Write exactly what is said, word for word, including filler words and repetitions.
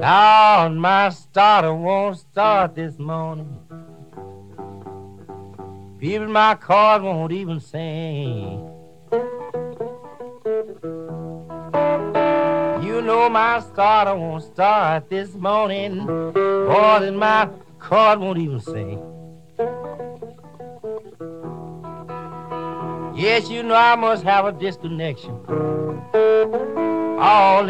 Lord, my starter won't start this morning. People in my car won't even sing. You know my starter won't start this morning. Boy, in my car won't even sing. Yes, you know I must have a disconnection. All